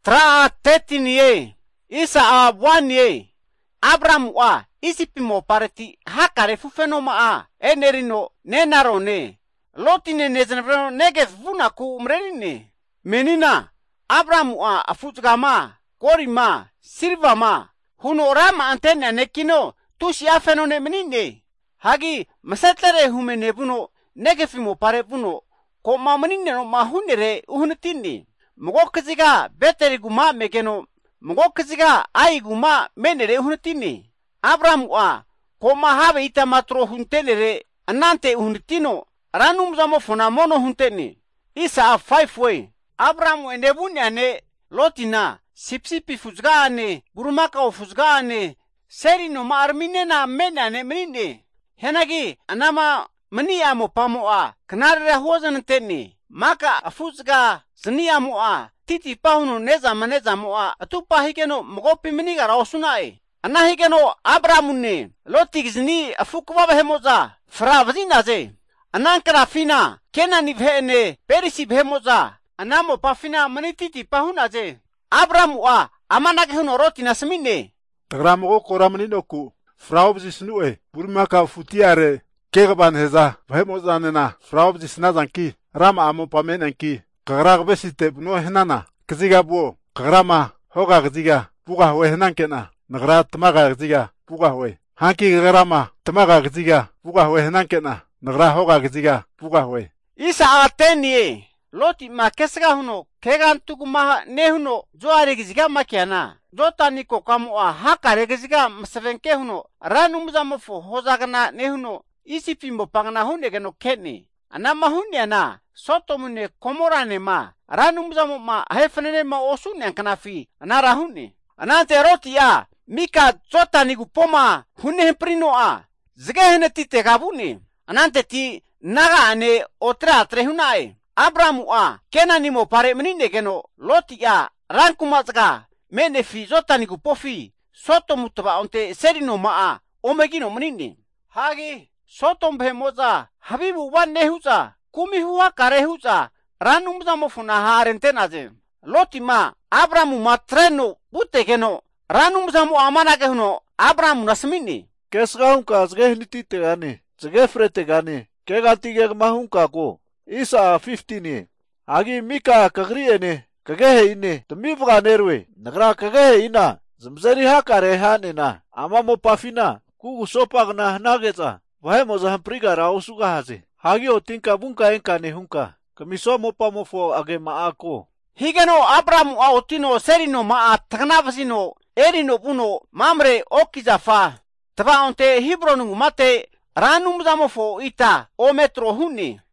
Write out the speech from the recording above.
tra tetiniye isa a wanye Abraham wa isipimo pareti hakare fufenoma a enerino nenarone lotine nezenvreno negev vunaku umrenine menina Abraham wa afutgama korima sirvama huno rama antena nekino tushi afenone menine hagi masatlare humene buno negefimo pare buno ko mamanine no mahunere uhunitini mugokziga beteri guma megeno mugokziga ai guma menere uhunitini Abraham wa ko mahabe ita matro huntenere anante uhunitino ranum zamo fona mono hunteni isa a 5 way Abraham endebunyane lotina sipsipi fuzgane burumaka fuzgane serino marminena menane menine henagi anama meniamo pamoa knarre hozan tenni maka afuzga zniamoa titi pauno neza maneza moa atupa higeno mgopi meniga rausunae anahigeno Abrahamunne lotigzni afukwa behemoza fravzinaze anankara fina kenani vhene perisi behemoza anamo pafina manititi pahunaze Abraham wa amanake huno rotina smine tagramo koramninoku fraubzisnue burmaka futiare kegaban heza behemozanena fraubzisnazanki rama amo pamenanki kagrag besite no henana kziga bo kagrama hoga kziga buga we henankena nagra tmaga kziga buga we hanki kagrama tmaga kziga buga we henankena nagra hoga kziga buga we isa atenie loti makesga huno kegantukuma nehuno joare kziga makiana dotani ko kamoa hakare kziga msevenke huno ranumzamo fo hozagna nehuno isipimbo pangna hunegeno keni anama hunyana sotomune komorane ma ranumzamo ma hefnene ma osune kanafi anara hunni anante rotia mika zotani gupoma hunne prino a zgehne tite gabuni anante ti naga ane otra trehunae Abraham a kenani mo pare menine geno lotia rankumazga menefi zotani gupofi sotomutba onte serino ma omegino menine hagi sotom bemoza habibu wanne huza kumi huwa kare huza ranumza mofuna harentenaze lotima Abrahamu matreno butegeno ranumza mo amana gehno Abrahamu nasmini kesgaunka zgehniti tegane zgefrete gane kegatige mahunka ko isa 15 agi mika kagriene kagehe ine tumivga nerwe nagra kagehe ina zmzeri hakare hanena amamo pafina kugu sopagna nageza Vahemo zahampriga rausuga haze. Hagi otinka bunka enka nehunka. Kamiso mopa mofo age maako. Higeno Abraham a otino serino maa tagnavasino erino buno mamre okizafa. Tava onte hibronung mate ranum zamofo ita o metro huni.